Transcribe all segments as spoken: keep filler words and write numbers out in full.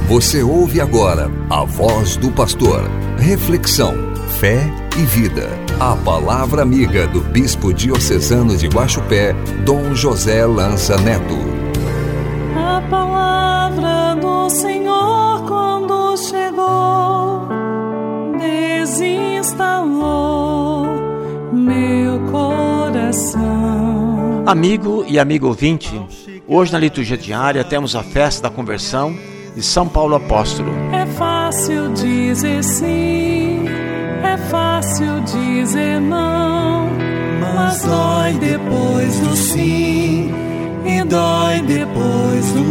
Você ouve agora a voz do pastor. Reflexão, fé e vida. A palavra amiga do bispo diocesano de Guaxupé, Dom José Lança Neto. A palavra do Senhor quando chegou, desinstalou meu coração. Amigo e amigo ouvinte, hoje na liturgia diária temos a festa da conversão de São Paulo Apóstolo. É fácil dizer sim, é fácil dizer não, mas dói depois do sim e dói depois do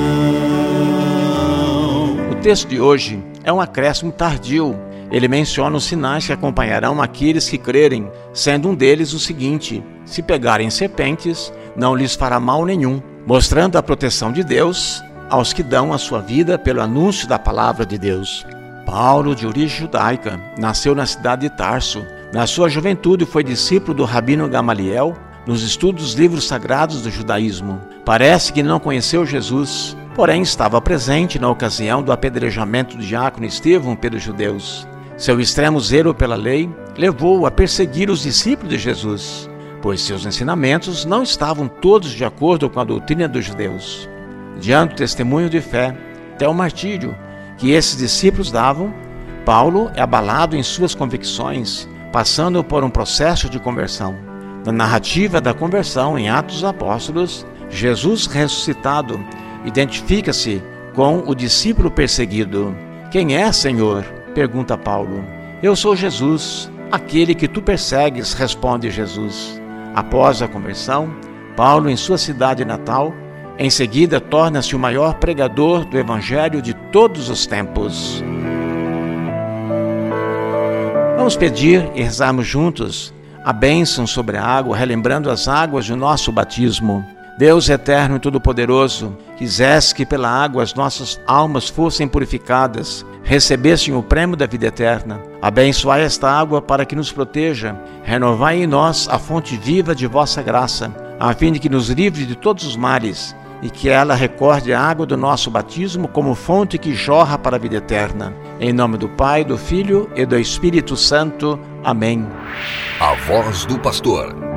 não. O texto de hoje é um acréscimo tardio. Ele menciona os sinais que acompanharão aqueles que crerem, sendo um deles o seguinte: se pegarem serpentes, não lhes fará mal nenhum, mostrando a proteção de Deus aos que dão a sua vida pelo anúncio da palavra de Deus. Paulo, de origem judaica, nasceu na cidade de Tarso. Na sua juventude foi discípulo do rabino Gamaliel nos estudos dos livros sagrados do judaísmo. Parece que não conheceu Jesus, porém estava presente na ocasião do apedrejamento do diácono Estevão pelos judeus. Seu extremo zelo pela lei levou-o a perseguir os discípulos de Jesus, pois seus ensinamentos não estavam todos de acordo com a doutrina dos judeus. Diante do testemunho de fé, até o martírio, que esses discípulos davam, Paulo é abalado em suas convicções, passando por um processo de conversão. Na narrativa da conversão em Atos dos Apóstolos, Jesus ressuscitado identifica-se com o discípulo perseguido. Quem é, Senhor? Pergunta Paulo. Eu sou Jesus, aquele que tu persegues, responde Jesus. Após a conversão, Paulo, em sua cidade natal, em seguida torna-se o maior pregador do Evangelho de todos os tempos. Vamos pedir e rezarmos juntos a bênção sobre a água, relembrando as águas do nosso batismo. Deus eterno e todo-poderoso, quisesse que pela água as nossas almas fossem purificadas, recebessem o prêmio da vida eterna. Abençoai esta água para que nos proteja, renovai em nós a fonte viva de vossa graça, a fim de que nos livre de todos os males, e que ela recorde a água do nosso batismo como fonte que jorra para a vida eterna. Em nome do Pai, do Filho e do Espírito Santo. Amém. A voz do pastor,